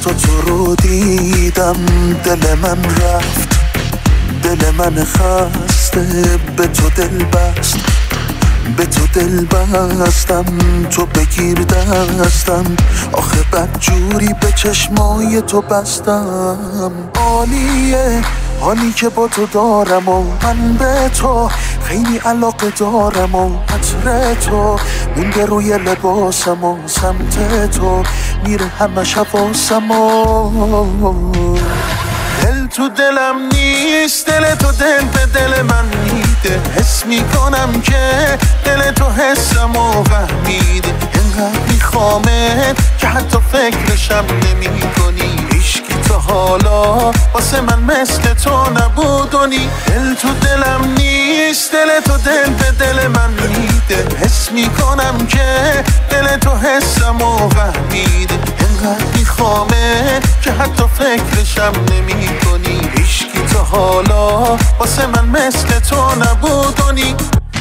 تو رو دیدم دل من رفت، دل من خسته به تو دل بست، به تو دل بستم، تو بگیر دستم، آخه بدجوری به چشمای تو بستم. عالیه حالی که با تو دارم و من به تو خیلی علاقه دارم و عطر تو مونده روی لباسم و سمت تو میره همه حواسم و دل تو دلم نیست، دل تو دل به دل من میده، حس میکنم که دل تو حسم و فهمیده، انقدر میخوامت که حتی فکرشم نمی کنی، هیچکی تا حالا واسه من مثل تو نبودونی. دل تو دلم نیست، دل تو دل به دل من میده، حس میکنم که دل تو حسم و فهمیده، انقدر میخوامت که حتی فکرشم نمی کنی، هیچکی تا حالا واسه من مثل تو نبودونی.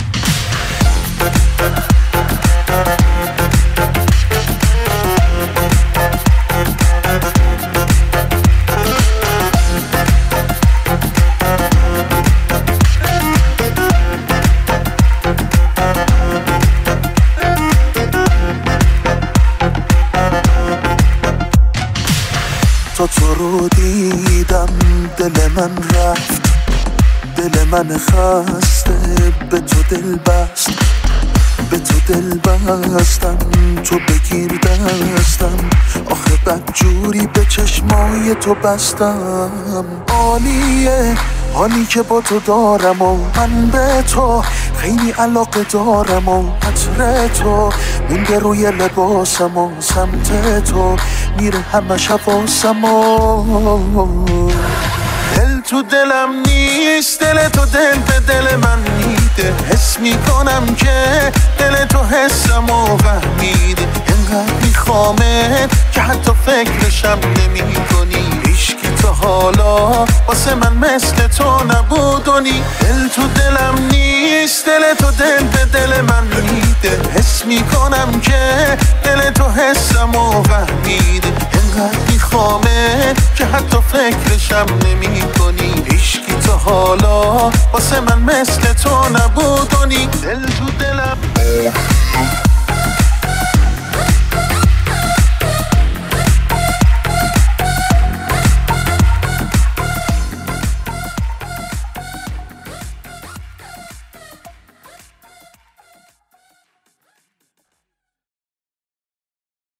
تو رو دیدم دل من رفت، دل من خسته به تو دل بست، به تو دل بستم، تو بگیر دستم، آخه بدجوری به چشمای تو بستم. عالیه حالی که با تو دارم و من به تو خیلی علاقه دارم و عطر تو مونده روی لباسم و سمت تو میره همه حواسم و دل تو دلم نیست، دل تو دل به دل من میده، حس میکنم که دل تو حسم و فهمیده، انقدر میخوامت که حتی فکرشم نمی کنی، هیچکی تا حالا واسه من مثل تو نبودونی. دل تو دلم نیست، دل تو دل به دل من میده، حس میکنم که دل تو حسم و فهمیده، انقدر میخوامت که حتی فکرشم نمی کنی، هیچکی تا حالا واسه من مثل تو نبودونی. دل تو دلم